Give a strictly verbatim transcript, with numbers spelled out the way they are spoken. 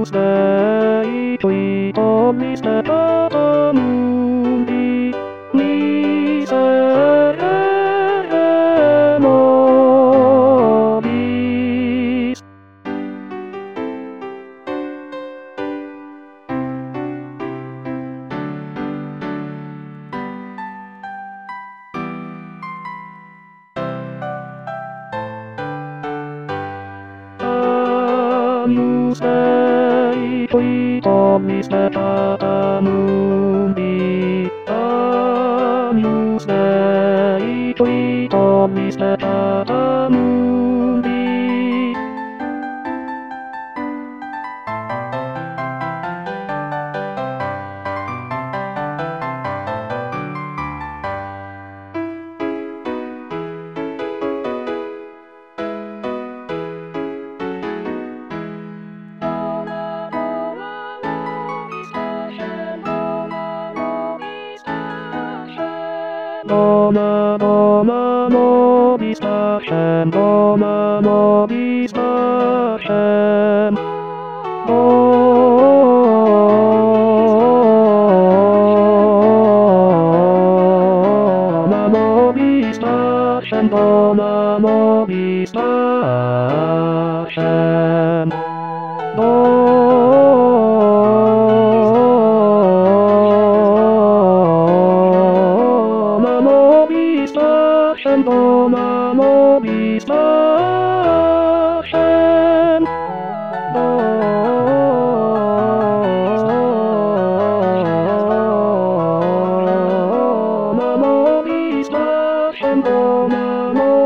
Agnus Dei, qui omnis peccata mundi, miserere nobis. Agnus Dei, qui omnis peccata mundi, Agnus Dei, qui omnis peccata mundi. Dona Dona nobis pacem, Dona nobis pacem. Dona nobis pacem, Dona nobis pacem. Dona nobis pacem, Dona nobis pacem. Dona nobis pacem, Dona nobis